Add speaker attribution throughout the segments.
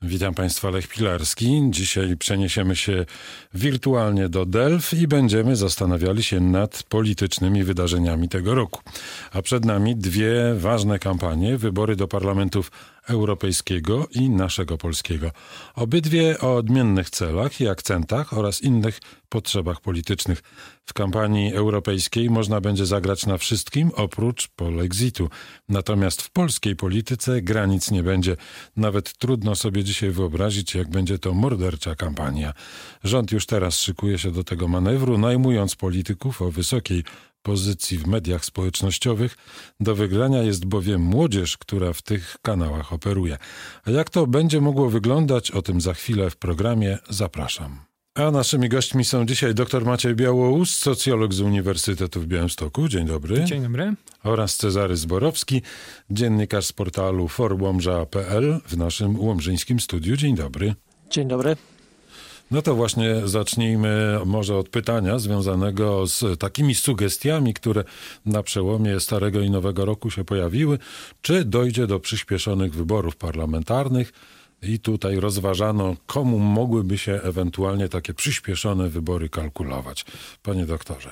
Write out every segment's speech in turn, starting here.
Speaker 1: Witam Państwa, Lech Pilarski. Dzisiaj przeniesiemy się wirtualnie do Delf i będziemy zastanawiali się nad politycznymi wydarzeniami tego roku. A przed nami dwie ważne kampanie, wybory do Parlamentów Europejskiego i naszego polskiego. Obydwie o odmiennych celach i akcentach oraz innych potrzebach politycznych. W kampanii europejskiej można będzie zagrać na wszystkim oprócz polexitu. Natomiast w polskiej polityce granic nie będzie. Nawet trudno sobie dzisiaj wyobrazić, jak będzie to mordercza kampania. Rząd już teraz szykuje się do tego manewru, najmując polityków o wysokiej pozycji w mediach społecznościowych. Do wygrania jest bowiem młodzież, która w tych kanałach operuje. A jak to będzie mogło wyglądać, o tym za chwilę w programie. Zapraszam. A naszymi gośćmi są dzisiaj dr Maciej Białoус, socjolog z Uniwersytetu w Białymstoku. Dzień dobry.
Speaker 2: Dzień dobry.
Speaker 1: Oraz Cezary Zborowski, dziennikarz z portalu forłomża.pl w naszym łomżyńskim studiu. Dzień dobry.
Speaker 3: Dzień dobry.
Speaker 1: No to właśnie zacznijmy może od pytania związanego z takimi sugestiami, które na przełomie Starego i Nowego Roku się pojawiły. Czy dojdzie do przyspieszonych wyborów parlamentarnych? I tutaj rozważano, komu mogłyby się ewentualnie takie przyspieszone wybory kalkulować. Panie doktorze.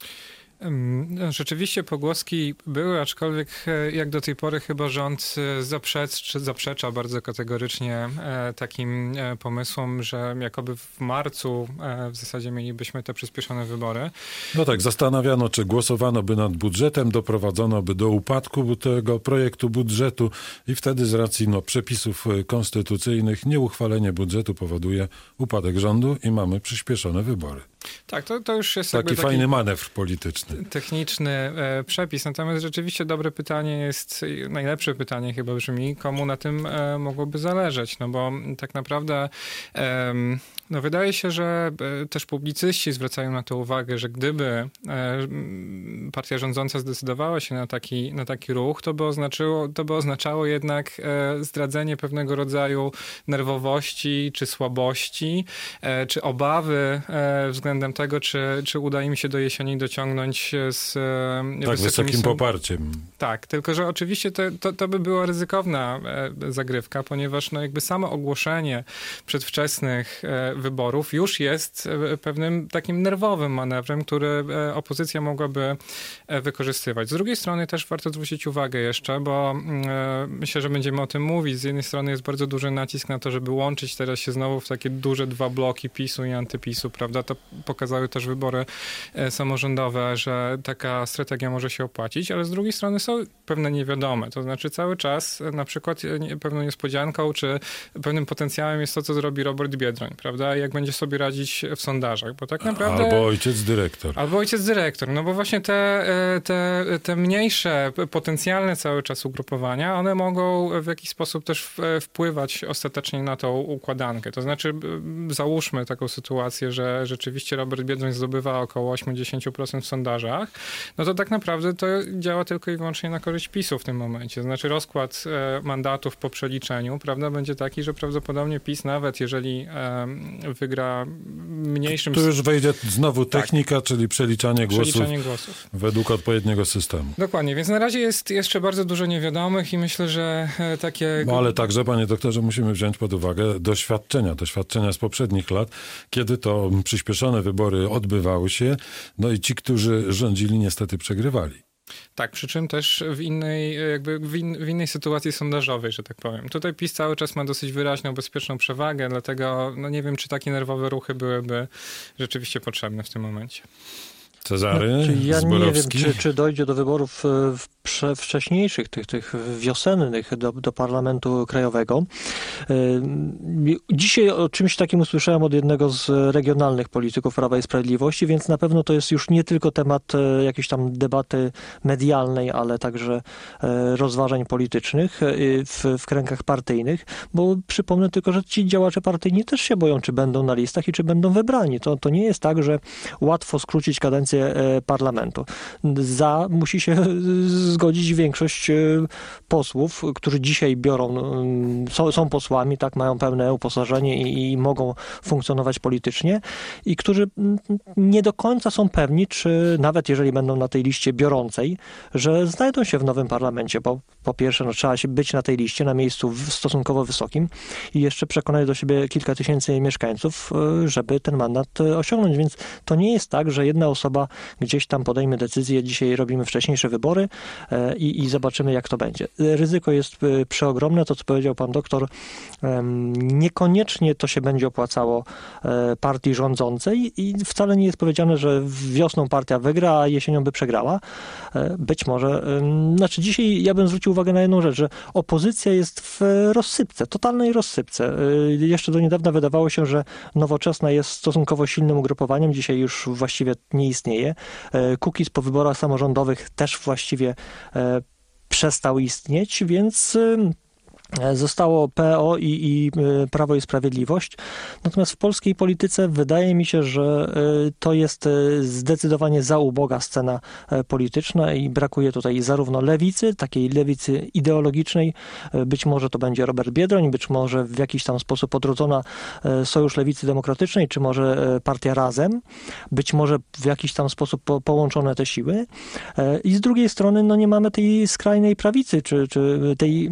Speaker 2: Rzeczywiście pogłoski były, aczkolwiek jak do tej pory chyba rząd zaprzecza bardzo kategorycznie takim pomysłom, że jakoby w marcu w zasadzie mielibyśmy te przyspieszone wybory.
Speaker 1: No tak, zastanawiano, czy głosowano by nad budżetem, doprowadzono by do upadku tego projektu budżetu i wtedy z racji przepisów konstytucyjnych nieuchwalenie budżetu powoduje upadek rządu i mamy przyspieszone wybory.
Speaker 2: Tak, to już jest
Speaker 1: taki fajny manewr polityczny.
Speaker 2: Techniczny przepis. Natomiast rzeczywiście dobre pytanie jest, najlepsze pytanie chyba brzmi, komu na tym mogłoby zależeć. No bo tak naprawdę wydaje się, że też publicyści zwracają na to uwagę, że gdyby partia rządząca zdecydowała się na taki ruch, to by oznaczało jednak zdradzenie pewnego rodzaju nerwowości, czy słabości, czy obawy względem tego, czy uda im się do jesieni dociągnąć z
Speaker 1: wysokim poparciem.
Speaker 2: Tak, tylko że oczywiście to by była ryzykowna zagrywka, ponieważ jakby samo ogłoszenie przedwczesnych wyborów już jest pewnym takim nerwowym manewrem, który opozycja mogłaby wykorzystywać. Z drugiej strony też warto zwrócić uwagę jeszcze, bo myślę, że będziemy o tym mówić. Z jednej strony jest bardzo duży nacisk na to, żeby łączyć teraz się znowu w takie duże dwa bloki PiS-u i antyPiS-u, prawda? To pokazały też wybory samorządowe, że taka strategia może się opłacić, ale z drugiej strony są pewne niewiadome. To znaczy cały czas na przykład pewną niespodzianką, czy pewnym potencjałem jest to, co zrobi Robert Biedroń, prawda? Jak będzie sobie radzić w sondażach, bo tak naprawdę...
Speaker 1: Albo ojciec dyrektor. No bo właśnie te mniejsze, potencjalne cały czas ugrupowania, one mogą w jakiś sposób też wpływać ostatecznie na tą układankę. To znaczy załóżmy taką sytuację, że rzeczywiście Robert Biedroń zdobywa około 80% w sondażach, no to tak naprawdę to działa tylko i wyłącznie na korzyść PiS-u w tym momencie. Znaczy rozkład mandatów po przeliczeniu, prawda, będzie taki, że prawdopodobnie PiS nawet jeżeli wygra mniejszym... Tu już wejdzie znowu technika, czyli przeliczanie głosów według odpowiedniego systemu.
Speaker 2: Dokładnie, więc na razie jest jeszcze bardzo dużo niewiadomych i myślę, że takie...
Speaker 1: No ale także, panie doktorze, musimy wziąć pod uwagę doświadczenia z poprzednich lat, kiedy to przyspieszone wybory odbywały się, no i ci, którzy rządzili, niestety przegrywali.
Speaker 2: Tak, przy czym też w innej sytuacji sondażowej, że tak powiem. Tutaj PiS cały czas ma dosyć wyraźną, bezpieczną przewagę, dlatego nie wiem, czy takie nerwowe ruchy byłyby rzeczywiście potrzebne w tym momencie.
Speaker 1: Cezary,
Speaker 3: ja
Speaker 1: Zborowski.
Speaker 3: nie wiem, czy dojdzie do wyborów wcześniejszych, tych wiosennych do Parlamentu Krajowego. Dzisiaj o czymś takim usłyszałem od jednego z regionalnych polityków Prawa i Sprawiedliwości, więc na pewno to jest już nie tylko temat jakiejś tam debaty medialnej, ale także rozważań politycznych w kręgach partyjnych, bo przypomnę tylko, że ci działacze partyjni też się boją, czy będą na listach i czy będą wybrani. To nie jest tak, że łatwo skrócić kadencję parlamentu. Musi się zgodzić większość posłów, którzy dzisiaj są posłami, tak, mają pełne uposażenie i mogą funkcjonować politycznie i którzy nie do końca są pewni, czy nawet jeżeli będą na tej liście biorącej, że znajdą się w nowym parlamencie, bo po pierwsze trzeba się być na tej liście, na miejscu stosunkowo wysokim i jeszcze przekonać do siebie kilka tysięcy mieszkańców, żeby ten mandat osiągnąć, więc to nie jest tak, że jedna osoba gdzieś tam podejmie decyzję, dzisiaj robimy wcześniejsze wybory i zobaczymy, jak to będzie. Ryzyko jest przeogromne, to co powiedział pan doktor, niekoniecznie to się będzie opłacało partii rządzącej i wcale nie jest powiedziane, że wiosną partia wygra, a jesienią by przegrała. Być może, dzisiaj ja bym zwrócił uwagę na jedną rzecz, że opozycja jest w rozsypce, totalnej rozsypce. Jeszcze do niedawna wydawało się, że Nowoczesna jest stosunkowo silnym ugrupowaniem, dzisiaj już właściwie nie istnieje. Kukiz po wyborach samorządowych też właściwie przestał istnieć, więc zostało PO i Prawo i Sprawiedliwość. Natomiast w polskiej polityce wydaje mi się, że to jest zdecydowanie za uboga scena polityczna i brakuje tutaj zarówno lewicy, takiej lewicy ideologicznej, być może to będzie Robert Biedroń, być może w jakiś tam sposób odrodzona Sojusz Lewicy Demokratycznej, czy może partia Razem, być może w jakiś tam sposób połączone te siły. I z drugiej strony nie mamy tej skrajnej prawicy, czy tej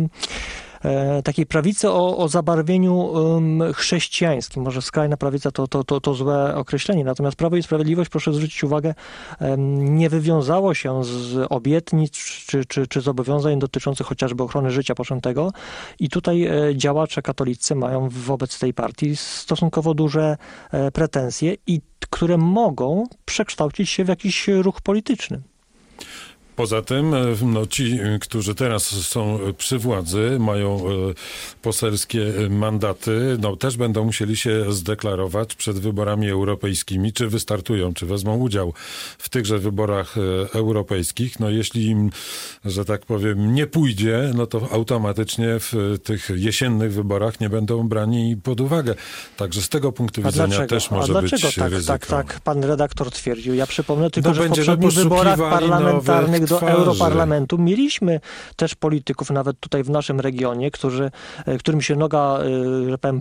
Speaker 3: takiej prawicy o zabarwieniu chrześcijańskim. Może skrajna prawica to złe określenie. Natomiast Prawo i Sprawiedliwość, proszę zwrócić uwagę, nie wywiązało się z obietnic czy zobowiązań dotyczących chociażby ochrony życia poczętego. I tutaj działacze katolicy mają wobec tej partii stosunkowo duże pretensje, które mogą przekształcić się w jakiś ruch polityczny.
Speaker 1: Poza tym, ci, którzy teraz są przy władzy, mają poselskie mandaty, też będą musieli się zdeklarować przed wyborami europejskimi, czy wystartują, czy wezmą udział w tychże wyborach europejskich. Jeśli im, że tak powiem, nie pójdzie, to automatycznie w tych jesiennych wyborach nie będą brani pod uwagę. Także z tego punktu widzenia też może być ryzyko.
Speaker 3: Tak, pan redaktor twierdził. Ja przypomnę tylko, że w poprzednich wyborach parlamentarnych do Europarlamentu mieliśmy też polityków, nawet tutaj w naszym regionie, którym się noga, że powiem,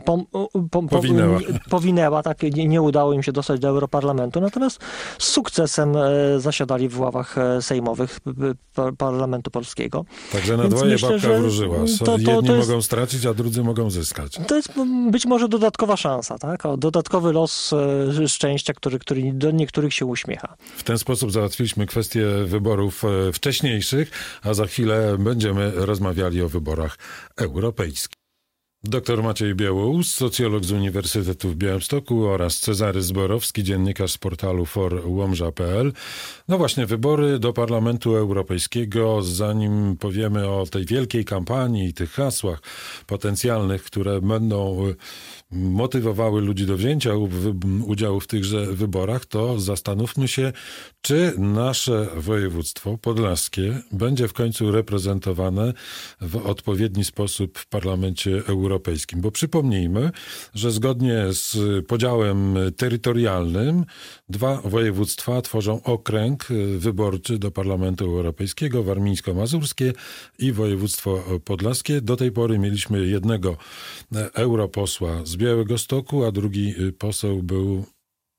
Speaker 3: powinęła, tak, nie udało im się dostać do Europarlamentu, natomiast z sukcesem zasiadali w ławach sejmowych Parlamentu Polskiego.
Speaker 1: Także na dwoje babka wróżyła. Jedni mogą stracić, a drudzy mogą zyskać. To jest
Speaker 3: być może dodatkowa szansa, tak? Dodatkowy los szczęścia, który do niektórych się uśmiecha.
Speaker 1: W ten sposób załatwiliśmy kwestię wyborów wcześniejszych, a za chwilę będziemy rozmawiali o wyborach europejskich. Dr Maciej Białoус, socjolog z Uniwersytetu w Białymstoku oraz Cezary Zborowski, dziennikarz z portalu forłomża.pl. Właśnie wybory do Parlamentu Europejskiego. Zanim powiemy o tej wielkiej kampanii i tych hasłach potencjalnych, które będą motywowały ludzi do wzięcia udziału w tychże wyborach, to zastanówmy się, czy nasze województwo podlaskie będzie w końcu reprezentowane w odpowiedni sposób w Parlamencie Europejskim. Bo przypomnijmy, że zgodnie z podziałem terytorialnym 2 województwa tworzą okręg wyborczy do Parlamentu Europejskiego, warmińsko-mazurskie i województwo podlaskie. Do tej pory mieliśmy jednego europosła z Białegostoku, a drugi poseł był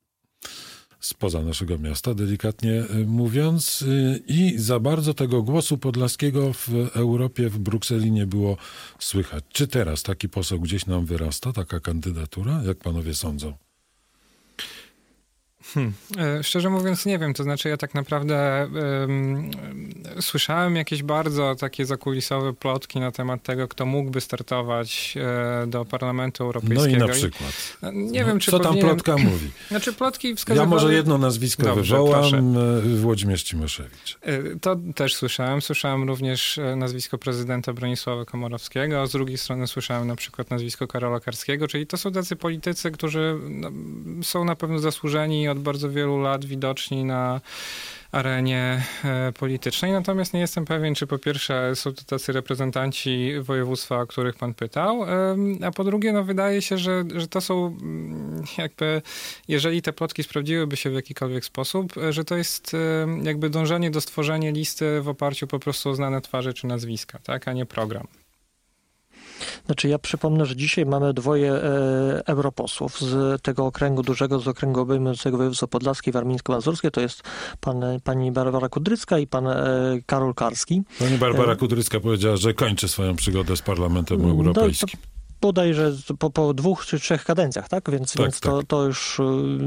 Speaker 1: spoza naszego miasta, delikatnie mówiąc, i za bardzo tego głosu podlaskiego w Europie, w Brukseli nie było słychać. Czy teraz taki poseł gdzieś nam wyrasta, taka kandydatura? Jak panowie sądzą?
Speaker 2: Szczerze mówiąc nie wiem, to znaczy ja tak naprawdę słyszałem jakieś bardzo takie zakulisowe plotki na temat tego, kto mógłby startować do Parlamentu Europejskiego.
Speaker 1: I na przykład.
Speaker 2: Nie wiem, czy
Speaker 1: co tam plotka mówi?
Speaker 2: Znaczy plotki wskazywały...
Speaker 1: Ja może jedno nazwisko wywołam, Włodzimierz Cimoszewicz.
Speaker 2: To też słyszałem. Słyszałem również nazwisko prezydenta Bronisława Komorowskiego, z drugiej strony słyszałem na przykład nazwisko Karola Karskiego, czyli to są tacy politycy, którzy są na pewno zasłużeni od bardzo wielu lat widoczni na arenie politycznej. Natomiast nie jestem pewien, czy po pierwsze są to tacy reprezentanci województwa, o których pan pytał, a po drugie wydaje się, że to są jakby, jeżeli te plotki sprawdziłyby się w jakikolwiek sposób, że to jest jakby dążenie do stworzenia listy w oparciu po prostu o znane twarze czy nazwiska, tak, a nie program.
Speaker 3: Znaczy ja przypomnę, że dzisiaj mamy dwoje europosłów z tego okręgu dużego, z okręgu obejmującego województwo podlaskie i warmińsko-mazurskie. To jest pani Barbara Kudrycka i pan Karol Karski.
Speaker 1: Pani Barbara Kudrycka powiedziała, że kończy swoją przygodę z Parlamentem Europejskim.
Speaker 3: Bodajże po 2 czy 3 kadencjach, tak? Więc to już...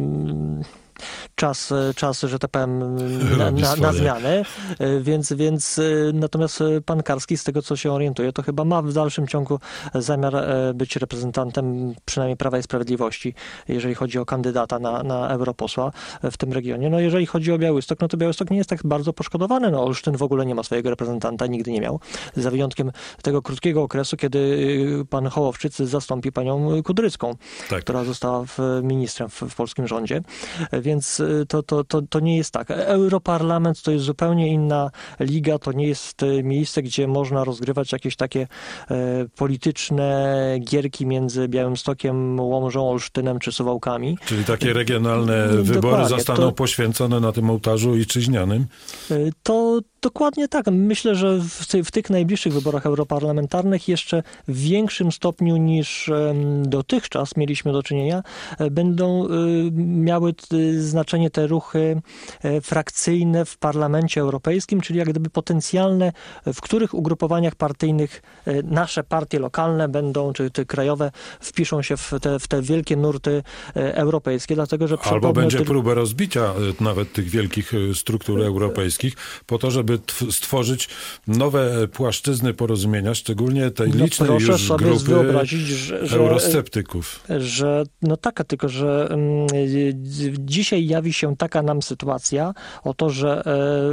Speaker 3: Czas, że tak powiem, na zmianę, więc natomiast pan Karski, z tego co się orientuje, to chyba ma w dalszym ciągu zamiar być reprezentantem przynajmniej Prawa i Sprawiedliwości, jeżeli chodzi o kandydata na europosła w tym regionie. No jeżeli chodzi o Białystok, no to Białystok nie jest tak bardzo poszkodowany, no Olsztyn w ogóle nie ma swojego reprezentanta, nigdy nie miał, za wyjątkiem tego krótkiego okresu, kiedy pan Hołowczyk zastąpi panią Kudrycką, która została ministrem w polskim rządzie. Więc to nie jest tak. Europarlament to jest zupełnie inna liga, to nie jest miejsce, gdzie można rozgrywać jakieś takie polityczne gierki między Białymstokiem, Łomżą, Olsztynem czy Suwałkami.
Speaker 1: Czyli takie regionalne wybory zostaną poświęcone na tym ołtarzu ojczyźnianym?
Speaker 3: To dokładnie tak. Myślę, że w tych najbliższych wyborach europarlamentarnych jeszcze w większym stopniu niż dotychczas mieliśmy do czynienia, będą miały znaczenie te ruchy frakcyjne w Parlamencie Europejskim, czyli jak gdyby potencjalne, w których ugrupowaniach partyjnych nasze partie lokalne będą, czy te krajowe, wpiszą się w te wielkie nurty europejskie, dlatego że
Speaker 1: albo będzie próba rozbicia nawet tych wielkich struktur europejskich po to, żeby stworzyć nowe płaszczyzny porozumienia, szczególnie tej licznej już grupy eurosceptyków. Tylko że dzisiaj jawi się taka nam sytuacja, oto, że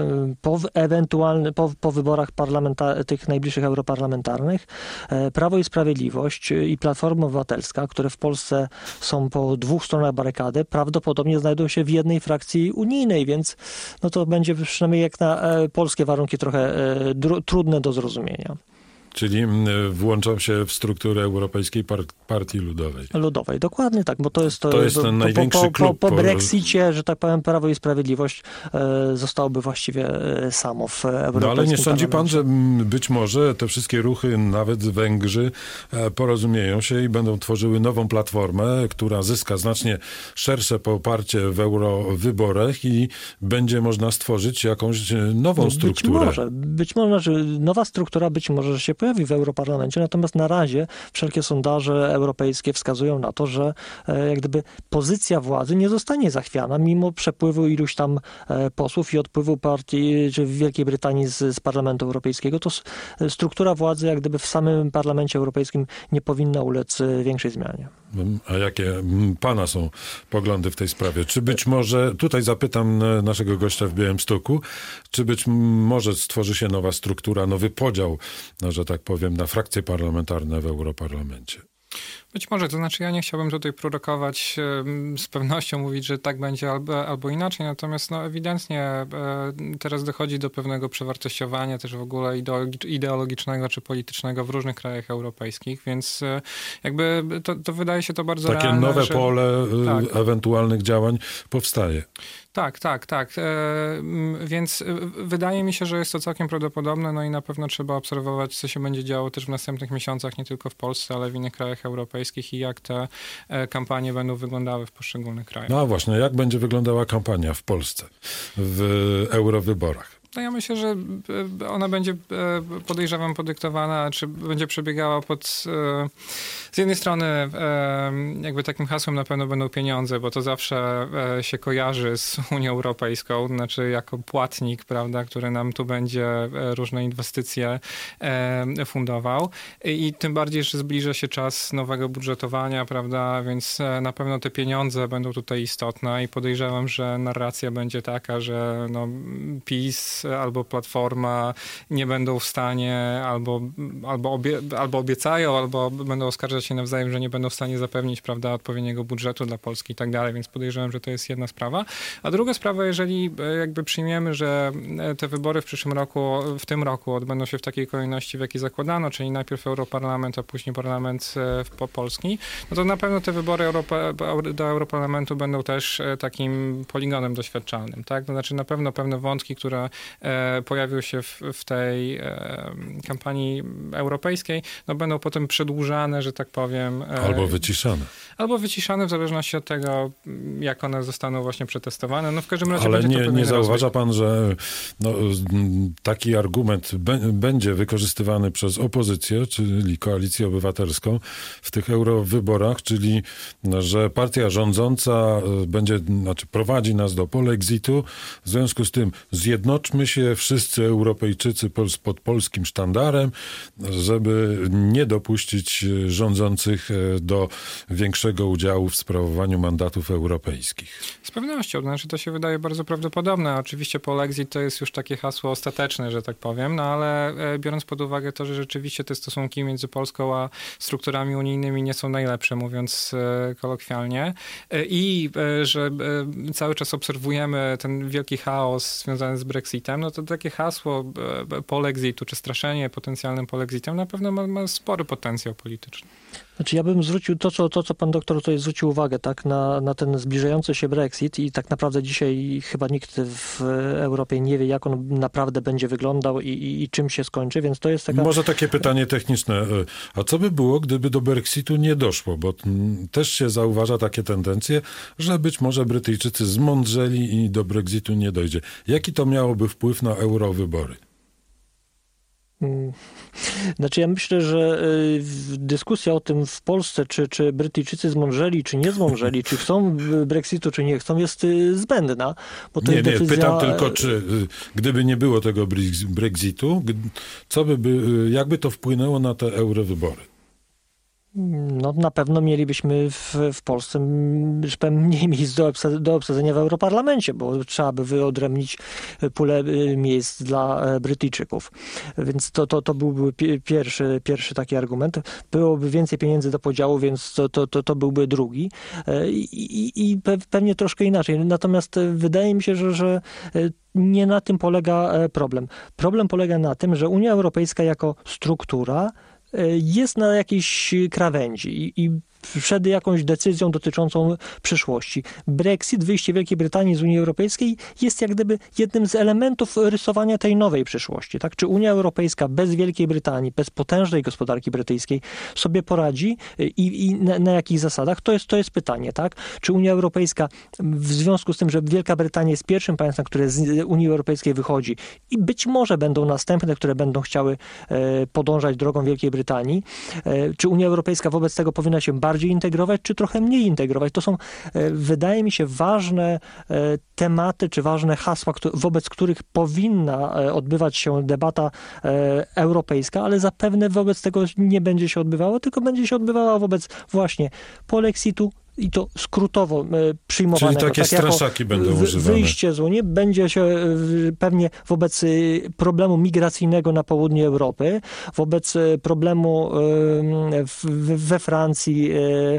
Speaker 1: po wyborach tych najbliższych europarlamentarnych Prawo i Sprawiedliwość i Platforma Obywatelska, które w Polsce są po 2 stronach barykady, prawdopodobnie znajdą się w jednej frakcji unijnej, więc no to będzie przynajmniej jak na polskie warunki trochę trudne do zrozumienia. Czyli włączą się w strukturę Europejskiej Partii Ludowej.
Speaker 3: Ludowej, dokładnie tak, bo to jest
Speaker 1: ten największy klub.
Speaker 3: Po Brexicie, że tak powiem, Prawo i Sprawiedliwość zostałoby właściwie samo w Europejskim
Speaker 1: No ale nie sądzi pan,
Speaker 3: parlamencie.
Speaker 1: że być może te wszystkie ruchy, nawet Węgrzy, porozumieją się i będą tworzyły nową platformę, która zyska znacznie szersze poparcie w eurowyborach i będzie można stworzyć jakąś nową strukturę.
Speaker 3: Być może, że nowa struktura być może że się pojawi w Europarlamencie, natomiast na razie wszelkie sondaże europejskie wskazują na to, że jak gdyby pozycja władzy nie zostanie zachwiana, mimo przepływu iluś tam posłów i odpływu partii, czy w Wielkiej Brytanii z Parlamentu Europejskiego, to struktura władzy jak gdyby w samym Parlamencie Europejskim nie powinna ulec większej zmianie.
Speaker 1: A jakie pana są poglądy w tej sprawie? Czy być może, tutaj zapytam naszego gościa w Białymstoku, czy być może stworzy się nowa struktura, nowy podział, że tak powiem, na frakcje parlamentarne w Europarlamencie?
Speaker 2: Być może, to znaczy ja nie chciałbym tutaj prorokować, z pewnością mówić, że tak będzie albo inaczej, natomiast no ewidentnie teraz dochodzi do pewnego przewartościowania też w ogóle ideologicznego czy politycznego w różnych krajach europejskich, więc jakby to wydaje się to bardzo
Speaker 1: takie
Speaker 2: realne.
Speaker 1: Takie nowe pole ewentualnych działań powstaje.
Speaker 2: Tak. Więc wydaje mi się, że jest to całkiem prawdopodobne, no i na pewno trzeba obserwować, co się będzie działo też w następnych miesiącach, nie tylko w Polsce, ale w innych krajach europejskich i jak te kampanie będą wyglądały w poszczególnych krajach.
Speaker 1: No właśnie, jak będzie wyglądała kampania w Polsce w eurowyborach?
Speaker 2: No ja myślę, że ona będzie, podejrzewam, podyktowana, czy będzie przebiegała z jednej strony jakby takim hasłem na pewno będą pieniądze, bo to zawsze się kojarzy z Unią Europejską, znaczy jako płatnik, prawda, który nam tu będzie różne inwestycje fundował i tym bardziej, że zbliża się czas nowego budżetowania, prawda, więc na pewno te pieniądze będą tutaj istotne i podejrzewam, że narracja będzie taka, że no, PiS albo Platforma nie będą w stanie, albo obiecają, albo będą oskarżać się nawzajem, że nie będą w stanie zapewnić, prawda, odpowiedniego budżetu dla Polski i tak dalej, więc podejrzewam, że to jest jedna sprawa. A druga sprawa, jeżeli jakby przyjmiemy, że te wybory w tym roku odbędą się w takiej kolejności, w jakiej zakładano, czyli najpierw Europarlament, a później Parlament Polski, no to na pewno te wybory do Europarlamentu będą też takim poligonem doświadczalnym, tak? To znaczy na pewno pewne wątki, które pojawiły się w tej kampanii europejskiej, no będą potem przedłużane, że tak powiem.
Speaker 1: Albo wyciszane.
Speaker 2: Albo wyciszane w zależności od tego, jak one zostaną właśnie przetestowane. No w każdym razie
Speaker 1: ale
Speaker 2: będzie
Speaker 1: nie zauważa pan, że taki argument będzie wykorzystywany przez opozycję, czyli Koalicję Obywatelską w tych eurowyborach, czyli że partia rządząca prowadzi nas do polexitu. W związku z tym zjednoczmy się wszyscy Europejczycy pod polskim sztandarem, żeby nie dopuścić rządzących do większego udziału w sprawowaniu mandatów europejskich.
Speaker 2: Z pewnością, znaczy to się wydaje bardzo prawdopodobne. Oczywiście polexit to jest już takie hasło ostateczne, że tak powiem, no ale biorąc pod uwagę to, że rzeczywiście te stosunki między Polską a strukturami unijnymi nie są najlepsze, mówiąc kolokwialnie, i że cały czas obserwujemy ten wielki chaos związany z Brexitem, no to takie hasło polexitu, czy straszenie potencjalnym polexitem na pewno ma spory potencjał polityczny.
Speaker 3: Znaczy ja bym zwrócił to, co pan doktor tutaj zwrócił uwagę, tak, na ten zbliżający się Brexit i tak naprawdę dzisiaj chyba nikt w Europie nie wie, jak on naprawdę będzie wyglądał i czym się skończy, więc to jest taka...
Speaker 1: Może takie pytanie techniczne. A co by było, gdyby do Brexitu nie doszło? Bo też się zauważa takie tendencje, że być może Brytyjczycy zmądrzeli i do Brexitu nie dojdzie. Jaki to miałoby wpływ na eurowybory?
Speaker 3: Znaczy ja myślę, że dyskusja o tym w Polsce, czy Brytyjczycy zmądrzeli, czy nie zmądrzeli, czy chcą Brexitu, czy nie chcą, jest zbędna. Bo to
Speaker 1: nie,
Speaker 3: jest decyzja...
Speaker 1: pytam tylko, czy gdyby nie było tego Brexitu, jakby to wpłynęło na te eurowybory?
Speaker 3: No na pewno mielibyśmy w Polsce mniej miejsc do obsadzenia w Europarlamencie, bo trzeba by wyodrębnić pulę miejsc dla Brytyjczyków. Więc to byłby pierwszy taki argument. Byłoby więcej pieniędzy do podziału, więc to byłby drugi. I pewnie troszkę inaczej. Natomiast wydaje mi się, że nie na tym polega problem. Problem polega na tym, że Unia Europejska jako struktura jest na jakiejś krawędzi i przed jakąś decyzją dotyczącą przyszłości. Brexit, wyjście Wielkiej Brytanii z Unii Europejskiej jest jak gdyby jednym z elementów rysowania tej nowej przyszłości. Tak? Czy Unia Europejska bez Wielkiej Brytanii, bez potężnej gospodarki brytyjskiej sobie poradzi i na jakich zasadach? To jest pytanie. Tak? Czy Unia Europejska w związku z tym, że Wielka Brytania jest pierwszym państwem, które z Unii Europejskiej wychodzi i być może będą następne, które będą chciały podążać drogą Wielkiej Brytanii, czy Unia Europejska wobec tego powinna się bardziej integrować, czy trochę mniej integrować? To są, wydaje mi się, ważne tematy, czy ważne hasła, wobec których powinna odbywać się debata europejska, ale zapewne wobec tego nie będzie się odbywała, tylko będzie się odbywała wobec właśnie polexitu, i to skrótowo przyjmowane.
Speaker 1: Czyli takie straszaki będą używane. Wyjście
Speaker 3: z Unii będzie się pewnie wobec problemu migracyjnego na południu Europy, wobec problemu we Francji,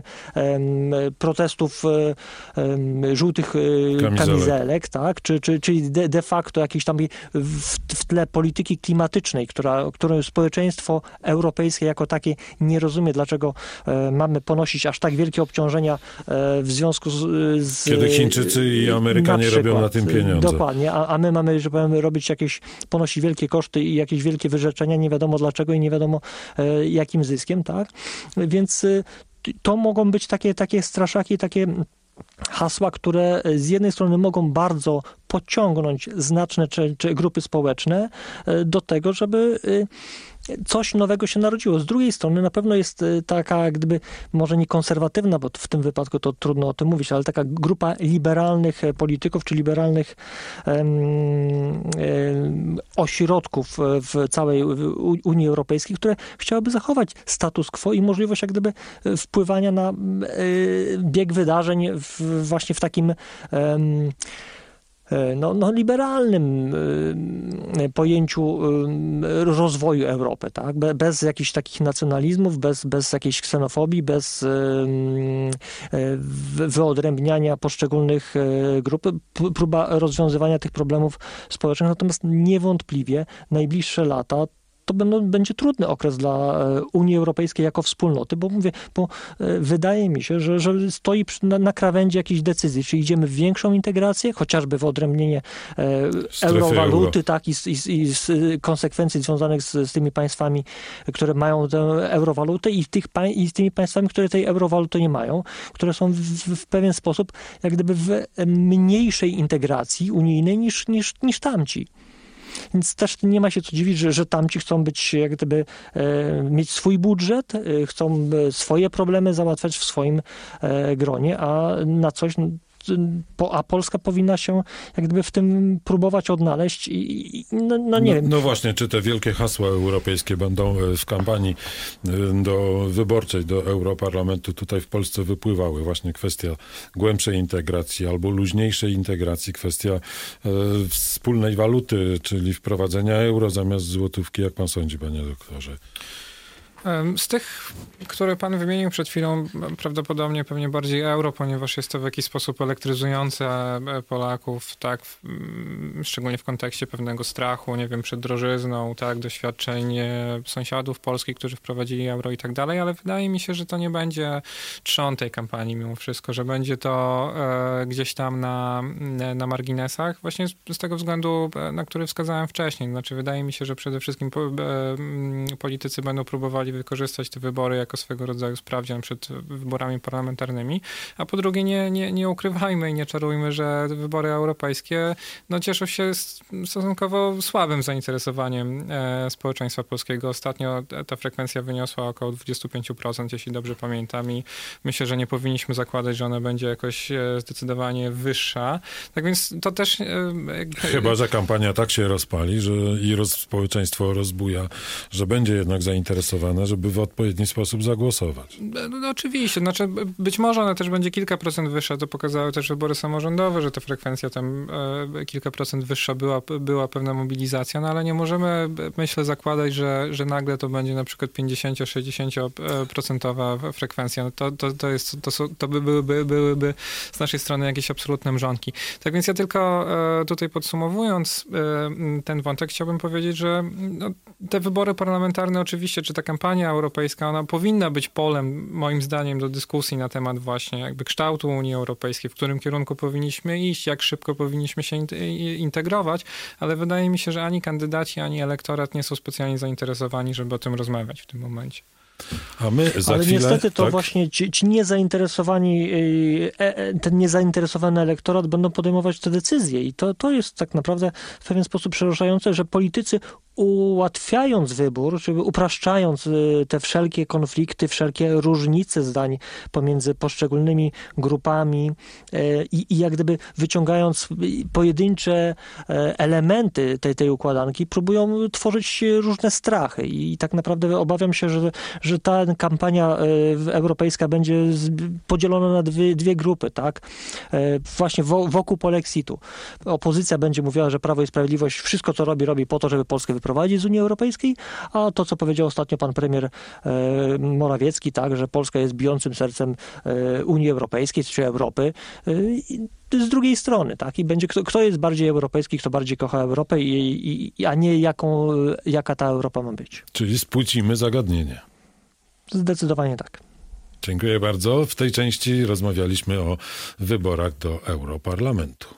Speaker 3: protestów żółtych kamizelek, tak? Czyli de facto jakiejś tam w tle polityki klimatycznej, którą społeczeństwo europejskie jako takie nie rozumie, dlaczego mamy ponosić aż tak wielkie obciążenia w związku z...
Speaker 1: Kiedy Chińczycy i Amerykanie robią na tym pieniądze.
Speaker 3: Dokładnie, a my mamy, że powiem, robić ponosić wielkie koszty i jakieś wielkie wyrzeczenia, nie wiadomo dlaczego i nie wiadomo jakim zyskiem, tak? Więc to mogą być takie straszaki, takie hasła, które z jednej strony mogą bardzo pociągnąć znaczne czy grupy społeczne do tego, żeby coś nowego się narodziło. Z drugiej strony na pewno jest taka, gdyby może nie konserwatywna, bo w tym wypadku to trudno o tym mówić, ale taka grupa liberalnych polityków, czy liberalnych ośrodków w całej Unii Europejskiej, które chciałyby zachować status quo i możliwość jak gdyby wpływania na bieg wydarzeń właśnie w takim liberalnym pojęciu rozwoju Europy, tak? Bez jakichś takich nacjonalizmów, bez jakiejś ksenofobii, bez wyodrębniania poszczególnych grup, próba rozwiązywania tych problemów społecznych. Natomiast niewątpliwie najbliższe lata to będzie trudny okres dla Unii Europejskiej jako wspólnoty, bo wydaje mi się, że stoi na krawędzi jakiejś decyzji, czy idziemy w większą integrację, chociażby w odrębnienie eurowaluty, tak, i z konsekwencji związanych z tymi państwami, które mają tę eurowalutę i z tymi państwami, które tej eurowaluty nie mają, które są w pewien sposób jak gdyby w mniejszej integracji unijnej niż tamci. Więc też nie ma się co dziwić, że tamci chcą być, jak gdyby mieć swój budżet, chcą swoje problemy załatwiać w swoim gronie, a na coś, a Polska powinna się jak gdyby w tym próbować odnaleźć nie wiem.
Speaker 1: No właśnie, czy te wielkie hasła europejskie będą w kampanii wyborczej do Europarlamentu tutaj w Polsce wypływały? Właśnie kwestia głębszej integracji albo luźniejszej integracji, kwestia wspólnej waluty, czyli wprowadzenia euro zamiast złotówki. Jak pan sądzi, panie doktorze?
Speaker 2: Z tych, które pan wymienił przed chwilą, prawdopodobnie pewnie bardziej euro, ponieważ jest to w jakiś sposób elektryzujące Polaków, tak, szczególnie w kontekście pewnego strachu, nie wiem, przed drożyzną, tak, doświadczeń sąsiadów polskich, którzy wprowadzili euro i tak dalej, ale wydaje mi się, że to nie będzie trzon tej kampanii mimo wszystko, że będzie to gdzieś tam na marginesach, właśnie z tego względu, na który wskazałem wcześniej. Znaczy, wydaje mi się, że przede wszystkim politycy będą próbowali wykorzystać te wybory jako swego rodzaju sprawdzian przed wyborami parlamentarnymi, a po drugie nie ukrywajmy i nie czarujmy, że wybory europejskie cieszą się stosunkowo słabym zainteresowaniem społeczeństwa polskiego. Ostatnio ta frekwencja wyniosła około 25%, jeśli dobrze pamiętam, i myślę, że nie powinniśmy zakładać, że ona będzie jakoś zdecydowanie wyższa. Tak więc to też...
Speaker 1: Chyba że kampania tak się rozpali, że społeczeństwo rozbuja, że będzie jednak zainteresowane, żeby w odpowiedni sposób zagłosować.
Speaker 2: No oczywiście. Znaczy, być może ona też będzie kilka procent wyższa. To pokazały też wybory samorządowe, że ta frekwencja tam kilka procent wyższa była pewna mobilizacja, no ale nie możemy, myślę, zakładać, że nagle to będzie na przykład 50-60% frekwencja. No to byłyby z naszej strony jakieś absolutne mrzonki. Tak więc ja tylko tutaj podsumowując ten wątek, chciałbym powiedzieć, że te wybory parlamentarne oczywiście, czy ta kampania europejska, ona powinna być polem, moim zdaniem, do dyskusji na temat właśnie jakby kształtu Unii Europejskiej, w którym kierunku powinniśmy iść, jak szybko powinniśmy się integrować, ale wydaje mi się, że ani kandydaci, ani elektorat nie są specjalnie zainteresowani, żeby o tym rozmawiać w tym momencie.
Speaker 1: A my za
Speaker 3: ale
Speaker 1: chwilę,
Speaker 3: niestety to
Speaker 1: tak?
Speaker 3: właśnie ci niezainteresowani, ten niezainteresowany elektorat będą podejmować te decyzje i to jest tak naprawdę w pewien sposób przerażające, że politycy ułatwiając wybór, czy upraszczając te wszelkie konflikty, wszelkie różnice zdań pomiędzy poszczególnymi grupami i jak gdyby wyciągając pojedyncze elementy tej układanki, próbują tworzyć różne strachy i tak naprawdę obawiam się, że ta kampania europejska będzie podzielona na dwie grupy, tak? Właśnie wokół polexitu. Opozycja będzie mówiła, że Prawo i Sprawiedliwość wszystko, co robi po to, żeby Polskę wyprowadzić z Unii Europejskiej, a to, co powiedział ostatnio pan premier Morawiecki, tak, że Polska jest bijącym sercem Unii Europejskiej czy Europy, z drugiej strony, tak, i będzie kto jest bardziej europejski, kto bardziej kocha Europę, a nie jaka ta Europa ma być.
Speaker 1: Czyli spłycimy zagadnienie.
Speaker 3: Zdecydowanie tak.
Speaker 1: Dziękuję bardzo. W tej części rozmawialiśmy o wyborach do Europarlamentu.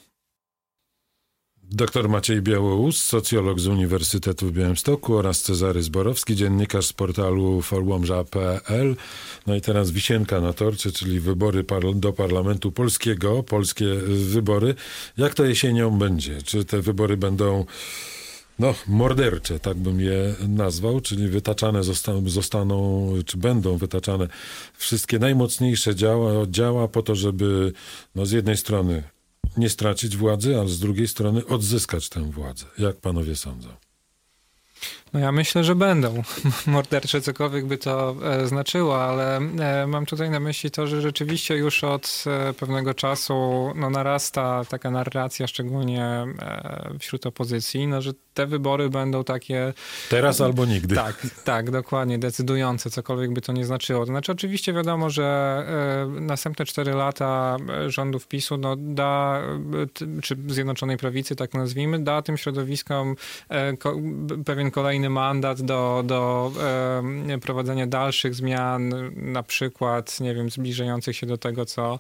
Speaker 1: Dr Maciej Białołus, socjolog z Uniwersytetu w Białymstoku oraz Cezary Zborowski, dziennikarz z portalu forłomża.pl. No i teraz wisienka na torcie, czyli wybory do Parlamentu Polskiego, polskie wybory. Jak to jesienią będzie? Czy te wybory będą mordercze, tak bym je nazwał, czyli wytaczane zostaną, czy będą wytaczane wszystkie najmocniejsze działa po to, żeby z jednej strony nie stracić władzy, ale z drugiej strony odzyskać tę władzę. Jak panowie sądzą?
Speaker 2: No ja myślę, że będą mordercze, cokolwiek by to znaczyło, ale mam tutaj na myśli to, że rzeczywiście już od pewnego czasu narasta taka narracja, szczególnie wśród opozycji, że te wybory będą takie...
Speaker 1: Teraz albo nigdy.
Speaker 2: Tak, dokładnie, decydujące, cokolwiek by to nie znaczyło. To znaczy oczywiście wiadomo, że następne 4 lata rządów PiS-u czy Zjednoczonej Prawicy, tak nazwijmy, da tym środowiskom pewien kolejny mandat do prowadzenia dalszych zmian, na przykład, nie wiem, zbliżających się do tego, co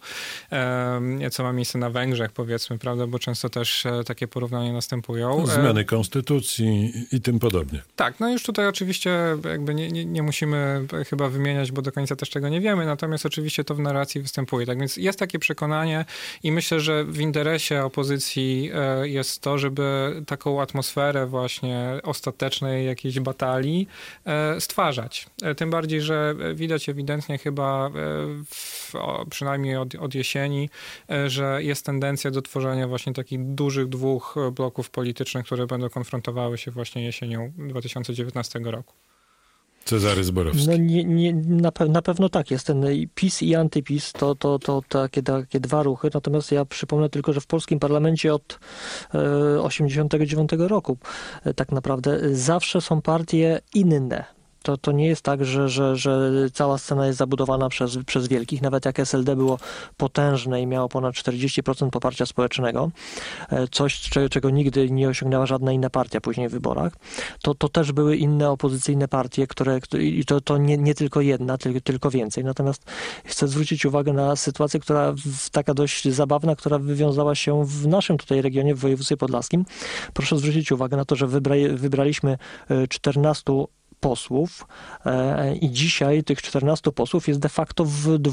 Speaker 2: ma miejsce na Węgrzech, powiedzmy, prawda, bo często też takie porównania następują.
Speaker 1: Zmiany konstytucji i tym podobnie.
Speaker 2: Tak, już tutaj oczywiście jakby nie musimy chyba wymieniać, bo do końca też tego nie wiemy, natomiast oczywiście to w narracji występuje. Tak więc jest takie przekonanie i myślę, że w interesie opozycji jest to, żeby taką atmosferę właśnie ostatecznej jakiejś batalii stwarzać. Tym bardziej, że widać ewidentnie chyba przynajmniej od jesieni, że jest tendencja do tworzenia właśnie takich dużych 2 bloków politycznych, które będą konfrontowały się właśnie jesienią 2019 roku.
Speaker 1: Cezary Zborowski.
Speaker 3: Na pewno tak. Jest ten PiS i antyPiS, to takie 2 ruchy. Natomiast ja przypomnę tylko, że w polskim parlamencie od 1989 roku tak naprawdę zawsze są partie inne. To nie jest tak, że cała scena jest zabudowana przez wielkich. Nawet jak SLD było potężne i miało ponad 40% poparcia społecznego, coś, czego nigdy nie osiągnęła żadna inna partia później w wyborach, to też były inne opozycyjne partie, i to nie tylko jedna, tylko więcej. Natomiast chcę zwrócić uwagę na sytuację, która taka dość zabawna, która wywiązała się w naszym tutaj regionie, w województwie podlaskim. Proszę zwrócić uwagę na to, że wybraliśmy 14 posłów i dzisiaj tych 14 posłów jest de facto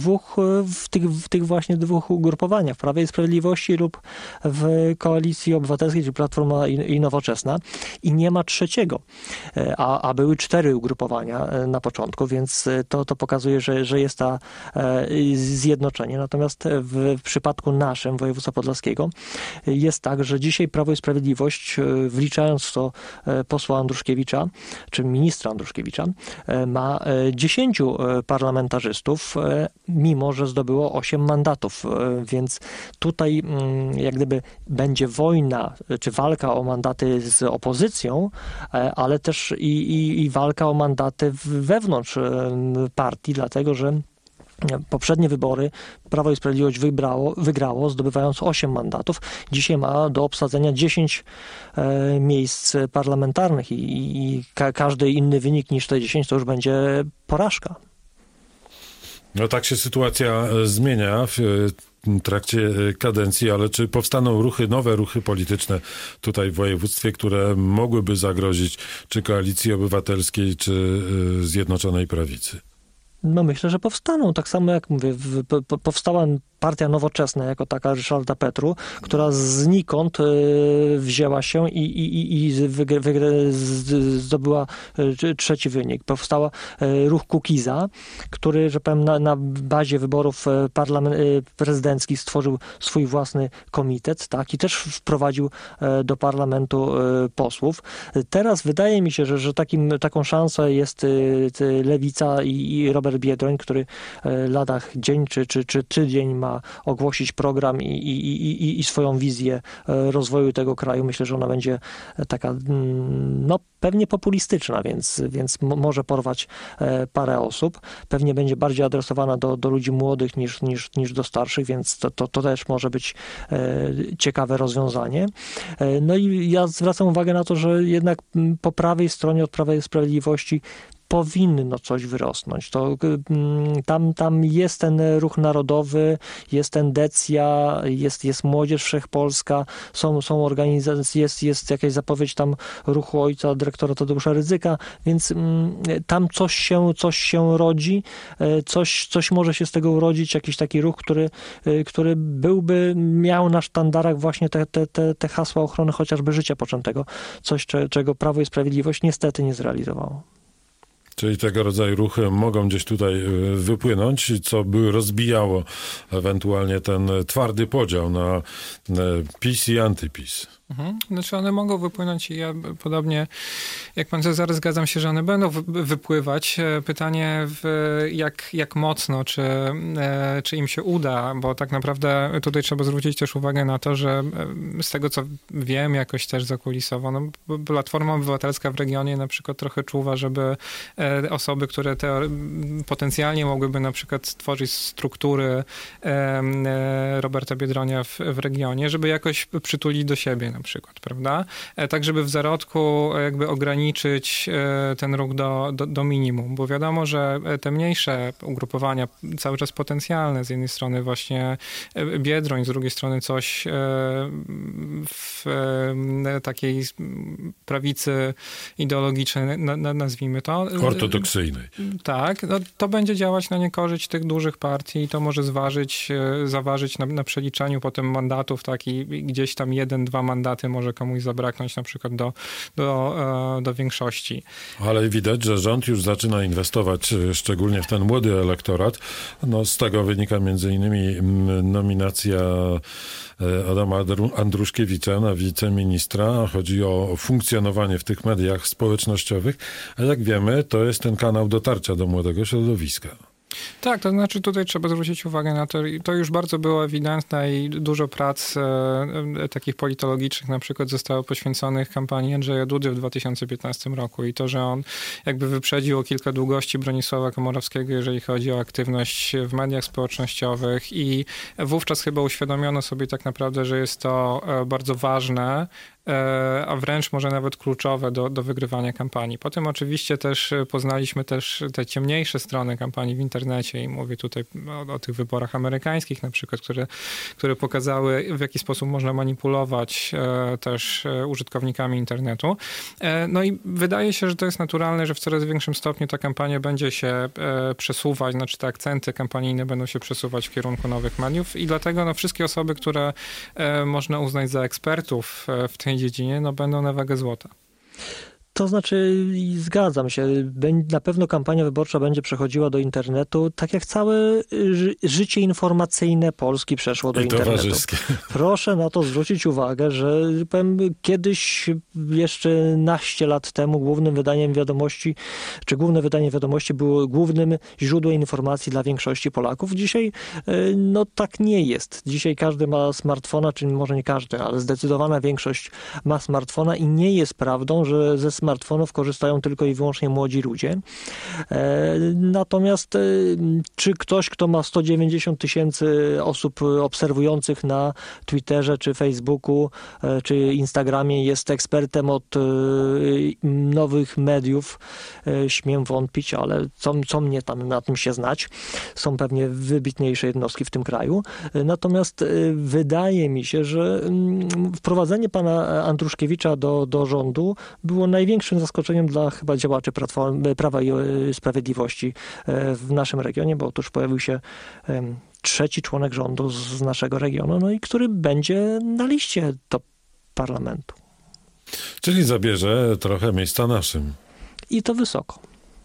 Speaker 3: w tych właśnie 2 ugrupowaniach, w Prawie i Sprawiedliwości lub w Koalicji Obywatelskiej, czyli Platforma i Nowoczesna, i nie ma trzeciego, a były 4 ugrupowania na początku, więc to pokazuje, że jest to zjednoczenie. Natomiast w przypadku naszym, województwa podlaskiego, jest tak, że dzisiaj Prawo i Sprawiedliwość, wliczając w to posła Andruszkiewicza, czy ministra Andruszkiewicza, ma 10 parlamentarzystów, mimo że zdobyło 8 mandatów, więc tutaj jak gdyby będzie wojna, czy walka o mandaty z opozycją, ale też i walka o mandaty wewnątrz partii, dlatego że poprzednie wybory Prawo i Sprawiedliwość wygrało, zdobywając 8 mandatów. Dzisiaj ma do obsadzenia 10 miejsc parlamentarnych i każdy inny wynik niż te 10 to już będzie porażka.
Speaker 1: No tak się sytuacja zmienia w trakcie kadencji, ale czy powstaną nowe ruchy polityczne tutaj w województwie, które mogłyby zagrozić czy Koalicji Obywatelskiej, czy Zjednoczonej Prawicy?
Speaker 3: Myślę, że powstaną. Tak samo jak mówię, powstała partia Nowoczesna jako taka Ryszarda Petru, która znikąd wzięła się i zdobyła 3. wynik. Powstała ruch Kukiza, który, że powiem, na bazie wyborów prezydenckich stworzył swój własny komitet, tak, i też wprowadził do parlamentu posłów. Teraz wydaje mi się, że taką szansą jest Lewica i Robert Biedroń, który lada dzień czy tydzień ma ogłosić program i swoją wizję rozwoju tego kraju. Myślę, że ona będzie taka pewnie populistyczna, więc może porwać parę osób. Pewnie będzie bardziej adresowana do ludzi młodych niż do starszych, więc to też może być ciekawe rozwiązanie. No i ja zwracam uwagę na to, że jednak po prawej stronie od Prawa i Sprawiedliwości powinno coś wyrosnąć. Tam jest ten ruch narodowy, jest tendencja, jest Młodzież Wszechpolska, są organizacje, jest jakaś zapowiedź tam ruchu ojca dyrektora Tadeusza Rydzyka, więc tam coś się rodzi, coś może się z tego urodzić, jakiś taki ruch, który miał na sztandarach właśnie te hasła ochrony chociażby życia poczętego, coś, czego Prawo i Sprawiedliwość niestety nie zrealizowało.
Speaker 1: Czyli tego rodzaju ruchy mogą gdzieś tutaj wypłynąć, co by rozbijało ewentualnie ten twardy podział na PiS i antyPiS.
Speaker 2: Znaczy one mogą wypłynąć i ja podobnie jak pan Cezary zgadzam się, że one będą wypływać. Pytanie jak mocno, czy im się uda, bo tak naprawdę tutaj trzeba zwrócić też uwagę na to, że z tego co wiem jakoś też zakulisowo, no, Platforma Obywatelska w regionie na przykład trochę czuwa, żeby osoby, które potencjalnie mogłyby na przykład stworzyć struktury Roberta Biedronia w regionie, żeby jakoś przytulić do siebie na przykład, prawda? Tak, żeby w zarodku jakby ograniczyć ten ruch do minimum, bo wiadomo, że te mniejsze ugrupowania, cały czas potencjalne, z jednej strony właśnie Biedroń, z drugiej strony coś w takiej prawicy ideologicznej, nazwijmy to.
Speaker 1: Ortodoksyjnej.
Speaker 2: Tak, no, to będzie działać na niekorzyść tych dużych partii i to może zaważyć na przeliczaniu potem mandatów, tak, i gdzieś tam 1-2 mandaty może komuś zabraknąć na przykład do większości. Ale
Speaker 1: widać, że rząd już zaczyna inwestować szczególnie w ten młody elektorat. No, z tego wynika między innymi nominacja Adama Andruszkiewicza na wiceministra. Chodzi o funkcjonowanie w tych mediach społecznościowych, a jak wiemy, to jest ten kanał dotarcia do młodego środowiska.
Speaker 2: Tak, to znaczy tutaj trzeba zwrócić uwagę na to, i to już bardzo było ewidentne i dużo prac takich politologicznych na przykład zostało poświęconych kampanii Andrzeja Dudy w 2015 roku i to, że on jakby wyprzedził o kilka długości Bronisława Komorowskiego, jeżeli chodzi o aktywność w mediach społecznościowych i wówczas chyba uświadomiono sobie tak naprawdę, że jest to bardzo ważne, a wręcz może nawet kluczowe do wygrywania kampanii. Potem oczywiście też poznaliśmy też te ciemniejsze strony kampanii w internecie i mówię tutaj o tych wyborach amerykańskich na przykład, które pokazały, w jaki sposób można manipulować też użytkownikami internetu. No i wydaje się, że to jest naturalne, że w coraz większym stopniu ta kampania będzie się przesuwać, znaczy te akcenty kampanijne będą się przesuwać w kierunku nowych mediów i dlatego no, wszystkie osoby, które można uznać za ekspertów w tej dziedzinie, no będą na wagę złota.
Speaker 3: To znaczy, zgadzam się, na pewno kampania wyborcza będzie przechodziła do internetu, tak jak całe życie informacyjne Polski przeszło do internetu.
Speaker 1: Towarzyskie.
Speaker 3: Proszę na to zwrócić uwagę, że powiem, kiedyś, jeszcze naście lat temu, głównym wydaniem wiadomości, czy główne wydanie wiadomości było głównym źródłem informacji dla większości Polaków. Dzisiaj no tak nie jest. Dzisiaj każdy ma smartfona, czy może nie każdy, ale zdecydowana większość ma smartfona i nie jest prawdą, że ze smartfonów korzystają tylko i wyłącznie młodzi ludzie. Natomiast czy ktoś, kto ma 190 000 osób obserwujących na Twitterze, czy Facebooku, czy Instagramie jest ekspertem od nowych mediów, śmiem wątpić, ale co mnie tam na tym się znać? Są pewnie wybitniejsze jednostki w tym kraju. Natomiast wydaje mi się, że wprowadzenie pana Andruszkiewicza do rządu było największym zaskoczeniem dla chyba działaczy Prawa i Sprawiedliwości w naszym regionie, bo otóż pojawił się trzeci członek rządu z naszego regionu, no i który będzie na liście do parlamentu.
Speaker 1: Czyli zabierze trochę miejsca naszym.
Speaker 3: I to wysoko.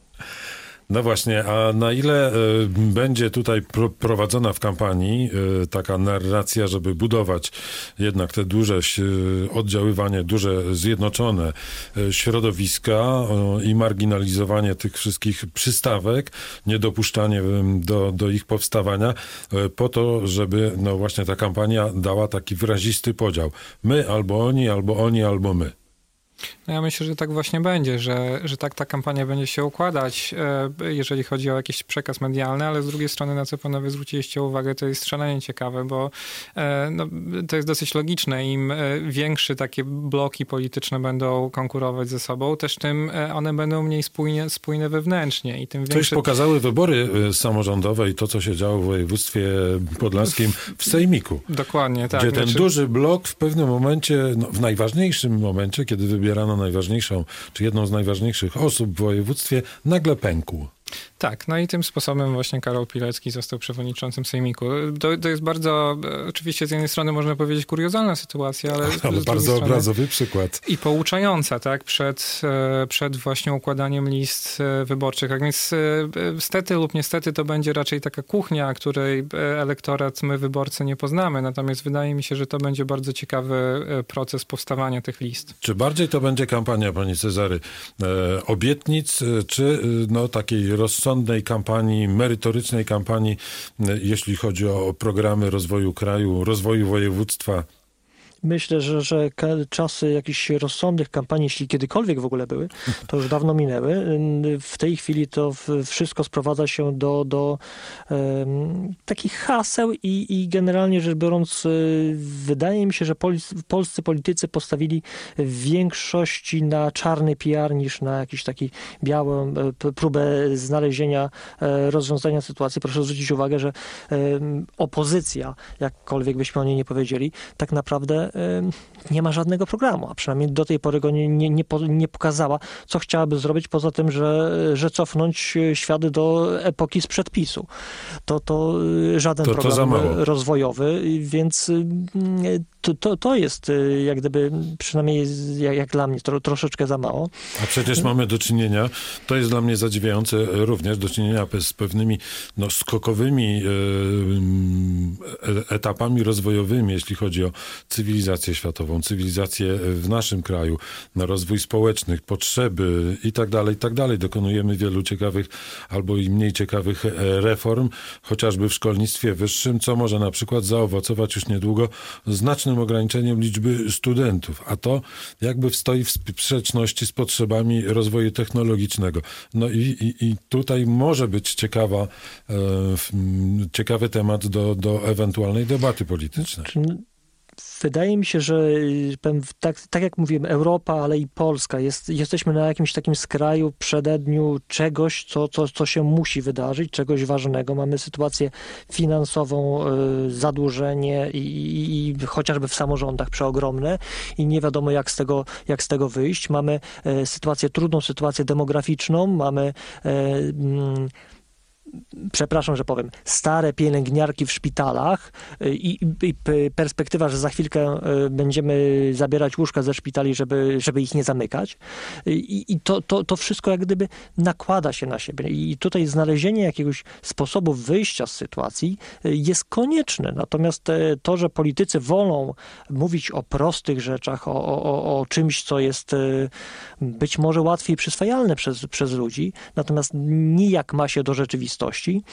Speaker 1: No właśnie, a na ile będzie tutaj prowadzona w kampanii taka narracja, żeby budować jednak te duże oddziaływanie, duże zjednoczone środowiska i marginalizowanie tych wszystkich przystawek, niedopuszczanie do ich powstawania po to, żeby no właśnie ta kampania dała taki wyrazisty podział. My albo oni, albo my.
Speaker 2: No ja myślę, że tak właśnie będzie, że tak ta kampania będzie się układać, jeżeli chodzi o jakiś przekaz medialny, ale z drugiej strony, na co panowie zwróciliście uwagę, to jest szalenie ciekawe, bo no, to jest dosyć logiczne. Im większe takie bloki polityczne będą konkurować ze sobą, też tym one będą mniej spójne wewnętrznie. I tym większy...
Speaker 1: To już pokazały wybory samorządowe i to, co się działo w województwie podlaskim w Sejmiku.
Speaker 2: Dokładnie, tak.
Speaker 1: Gdzie ten duży blok w pewnym momencie, no, w najważniejszym momencie, kiedy wybierano najważniejszą, czy jedną z najważniejszych osób w województwie, nagle pękł.
Speaker 2: Tak, no i tym sposobem właśnie Karol Pilecki został przewodniczącym Sejmiku. To jest bardzo, oczywiście z jednej strony można powiedzieć kuriozalna sytuacja, ale
Speaker 1: bardzo obrazowy przykład.
Speaker 2: I pouczająca, tak, przed właśnie układaniem list wyborczych. Tak więc stety lub niestety to będzie raczej taka kuchnia, której elektorat, my wyborcy nie poznamy. Natomiast wydaje mi się, że to będzie bardzo ciekawy proces powstawania tych list.
Speaker 1: Czy bardziej to będzie kampania, pani Cezary, obietnic, czy takiej rozsądnej kampanii, merytorycznej kampanii, jeśli chodzi o programy rozwoju kraju, rozwoju województwa?
Speaker 3: Myślę, że czasy jakichś rozsądnych kampanii, jeśli kiedykolwiek w ogóle były, to już dawno minęły. W tej chwili to wszystko sprowadza się do takich haseł i generalnie rzecz biorąc wydaje mi się, że polscy politycy postawili w większości na czarny PR niż na jakiś taki białą próbę znalezienia rozwiązania sytuacji. Proszę zwrócić uwagę, że opozycja, jakkolwiek byśmy o niej nie powiedzieli, tak naprawdę nie ma żadnego programu, a przynajmniej do tej pory go nie pokazała, co chciałaby zrobić, poza tym, że cofnąć świat do epoki sprzed PiS-u. To żaden program rozwojowy, więc to jest jak gdyby, przynajmniej jak dla mnie, troszeczkę za mało.
Speaker 1: A przecież mamy do czynienia, to jest dla mnie zadziwiające również, do czynienia z pewnymi skokowymi etapami rozwojowymi, jeśli chodzi o cywilizację światową, cywilizację w naszym kraju, na rozwój społecznych, potrzeby i tak dalej. Dokonujemy wielu ciekawych albo i mniej ciekawych reform, chociażby w szkolnictwie wyższym, co może na przykład zaowocować już niedługo znacznym ograniczeniem liczby studentów, a to jakby stoi w sprzeczności z potrzebami rozwoju technologicznego. No i tutaj może być ciekawy temat do ewentualnej debaty politycznej.
Speaker 3: Wydaje mi się, że tak jak mówiłem, Europa, ale i Polska, jesteśmy na jakimś takim skraju, przededniu czegoś, co się musi wydarzyć, czegoś ważnego. Mamy sytuację finansową, zadłużenie i chociażby w samorządach przeogromne i nie wiadomo jak z tego wyjść. Mamy trudną sytuację demograficzną, mamy przepraszam, że powiem, stare pielęgniarki w szpitalach i perspektywa, że za chwilkę będziemy zabierać łóżka ze szpitali, żeby ich nie zamykać. I to wszystko jak gdyby nakłada się na siebie. I tutaj znalezienie jakiegoś sposobu wyjścia z sytuacji jest konieczne. Natomiast to, że politycy wolą mówić o prostych rzeczach, o czymś, co jest być może łatwiej przyswajalne przez ludzi, natomiast nijak ma się do rzeczywistości,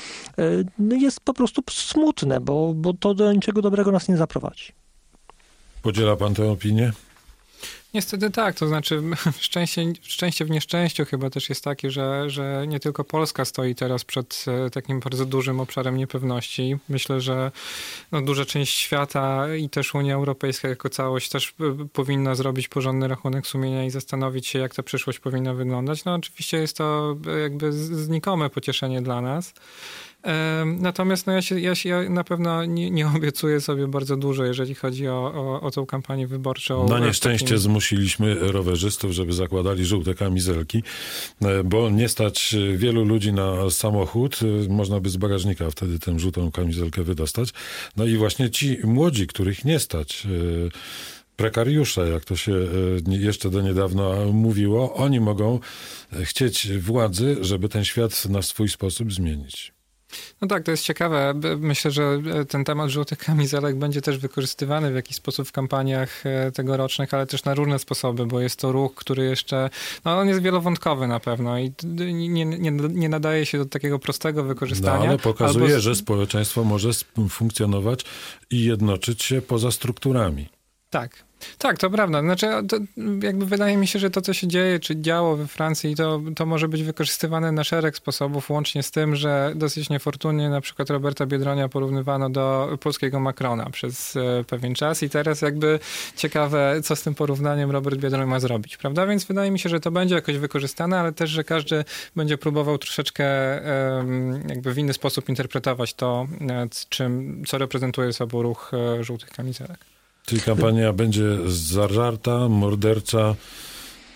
Speaker 3: jest po prostu smutne, bo to do niczego dobrego nas nie zaprowadzi.
Speaker 1: Podziela pan tę opinię?
Speaker 2: Niestety tak, to znaczy szczęście w nieszczęściu chyba też jest takie, że nie tylko Polska stoi teraz przed takim bardzo dużym obszarem niepewności. Myślę, że duża część świata i też Unia Europejska jako całość też powinna zrobić porządny rachunek sumienia i zastanowić się, jak ta przyszłość powinna wyglądać. Oczywiście jest to jakby znikome pocieszenie dla nas. Natomiast ja na pewno nie obiecuję sobie bardzo dużo, jeżeli chodzi o tą kampanię wyborczą.
Speaker 1: Na nieszczęście zmusiliśmy rowerzystów, żeby zakładali żółte kamizelki, bo nie stać wielu ludzi na samochód. Można by z bagażnika wtedy tę żółtą kamizelkę wydostać. No i właśnie ci młodzi, których nie stać, prekariusze, jak to się jeszcze do niedawna mówiło, oni mogą chcieć władzy, żeby ten świat na swój sposób zmienić.
Speaker 2: No tak, to jest ciekawe. Myślę, że ten temat żółtych kamizelek będzie też wykorzystywany w jakiś sposób w kampaniach tegorocznych, ale też na różne sposoby, bo jest to ruch, który jeszcze, on jest wielowątkowy na pewno i nie nadaje się do takiego prostego wykorzystania.
Speaker 1: Ale pokazuje, że społeczeństwo może funkcjonować i jednoczyć się poza strukturami.
Speaker 2: Tak, to prawda. Znaczy, to jakby wydaje mi się, że to, co się dzieje, czy działo we Francji, to może być wykorzystywane na szereg sposobów, łącznie z tym, że dosyć niefortunnie na przykład Roberta Biedronia porównywano do polskiego Macrona przez pewien czas i teraz jakby ciekawe, co z tym porównaniem Robert Biedroń ma zrobić, prawda? Więc wydaje mi się, że to będzie jakoś wykorzystane, ale też, że każdy będzie próbował troszeczkę jakby w inny sposób interpretować to, co reprezentuje sobą ruch żółtych kamizelek.
Speaker 1: Czyli kampania będzie zażarta, mordercza,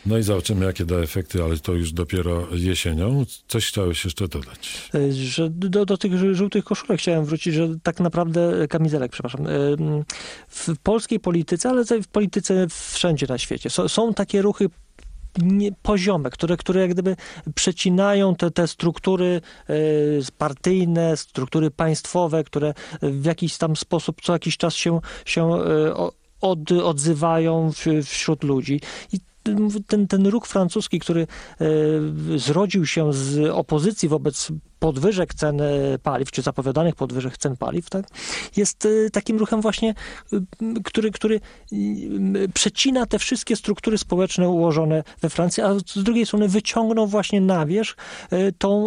Speaker 1: No i zobaczymy, jakie da efekty, ale to już dopiero jesienią. Coś chciałeś jeszcze dodać?
Speaker 3: Że do tych żółtych koszulek chciałem wrócić, że tak naprawdę, kamizelek, przepraszam, w polskiej polityce, ale w polityce wszędzie na świecie są takie ruchy poziome, które jak gdyby przecinają te struktury partyjne, struktury państwowe, które w jakiś tam sposób co jakiś czas się odzywają wśród ludzi. I ten ruch francuski, który zrodził się z opozycji wobec podwyżek cen paliw, czy zapowiadanych podwyżek cen paliw, tak, jest takim ruchem właśnie, który przecina te wszystkie struktury społeczne ułożone we Francji, a z drugiej strony wyciągnął właśnie na wierzch tą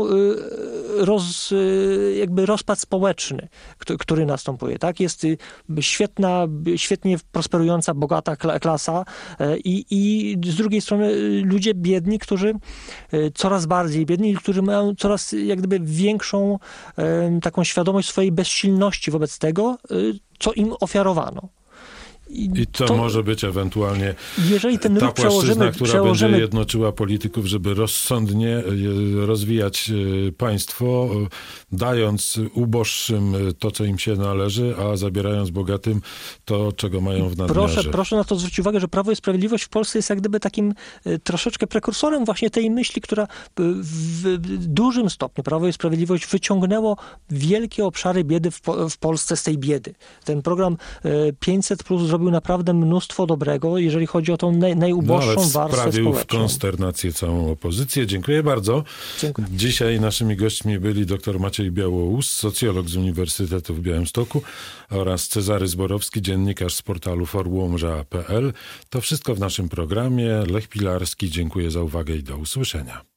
Speaker 3: jakby rozpad społeczny, który następuje. Tak? Jest świetnie prosperująca, bogata klasa i z drugiej strony ludzie biedni, którzy coraz bardziej biedni, którzy mają coraz jak gdyby większą taką świadomość swojej bezsilności wobec tego, co im ofiarowano.
Speaker 1: I to może być ewentualnie
Speaker 3: jeżeli ten
Speaker 1: ta
Speaker 3: ruch
Speaker 1: płaszczyzna, która
Speaker 3: przełożymy
Speaker 1: będzie jednoczyła polityków, żeby rozsądnie rozwijać państwo, dając uboższym to, co im się należy, a zabierając bogatym to, czego mają w nadmiarze.
Speaker 3: Proszę na to zwrócić uwagę, że Prawo i Sprawiedliwość w Polsce jest jak gdyby takim troszeczkę prekursorem właśnie tej myśli, która w dużym stopniu Prawo i Sprawiedliwość wyciągnęło wielkie obszary biedy w Polsce z tej biedy. Ten program 500+ zrobił naprawdę mnóstwo dobrego, jeżeli chodzi o tą najuboższą warstwę społeczną.
Speaker 1: Sprawił w konsternację całą opozycję. Dziękuję bardzo.
Speaker 3: Dziękuję.
Speaker 1: Dzisiaj naszymi gośćmi byli dr Maciej Białołus, socjolog z Uniwersytetu w Białymstoku oraz Cezary Zborowski, dziennikarz z portalu forłomża.pl. To wszystko w naszym programie. Lech Pilarski, dziękuję za uwagę i do usłyszenia.